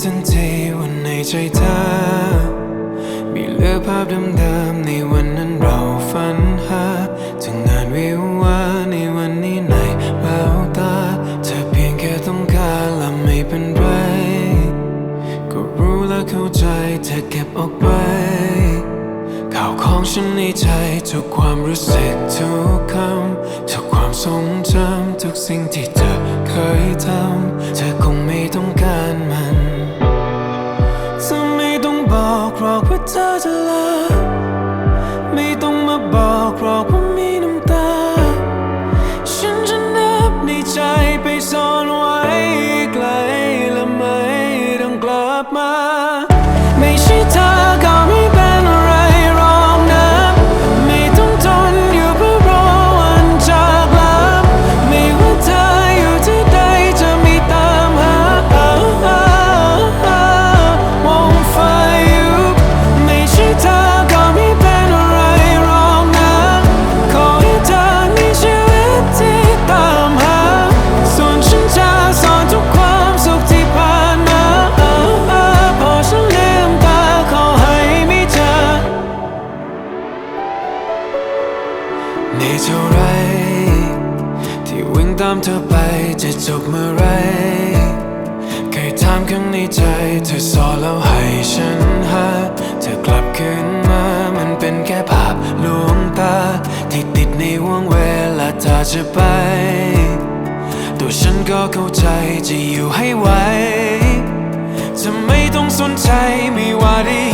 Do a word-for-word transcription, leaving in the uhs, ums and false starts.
ทันทีว่าในใจเธอมีเหลือภาพเดิมๆในวันนั้นเราฝันหาถึงงานวิววาในวันนี้ในแววตาเธอเพียงแค่ต้องการและไม่เป็นไรก็รู้และเข้าใจเธอเก็บออกไว้ข่าวของฉันในใจทุกความรู้สึกทุกคำทุกความทรงจำทุกสิ่งที่เธอเคยทำเธอคงไม่ต้องการมันเธอไม่ต้องบอกหรอกว่าเธอจะลาไม่ต้องมาบอกหรอกว่ามีน้ำตาฉันจะนับในใจไปซ่อนไว้ไกลและไม่ต้องกลับมาไม่ใช่เธอก็ไม่เป็นอะไรหรอกนะไม่ต้องทนอยู่เพื่อรอวันจากลาไม่ว่าเธออยู่ที่ใดจะไม่ตามหาวงไฟอยู่ไม่ใช่เธอก็ไม่เป็นอะไรหรอกนะขอให้เธอมีชีวิตที่ตามหาส่วนฉันจะสอนทุกความสุขที่ผ่านมาพอฉันลืมตาขอให้มีเธอในเท่าไรที่วิ่งตามเธอไปจะจบเมื่อไรเคยถามข้างในใจเธอสอนแล้วให้ฉันหาเธอกลับคืนมามันเป็นแค่ภาพลวงตาที่ติดในห่วงเวลาเธอจะไปตัวฉันก็เข้าใจจะอยู่ให้ไหวจะไม่ต้องสนใจไม่ว่าได้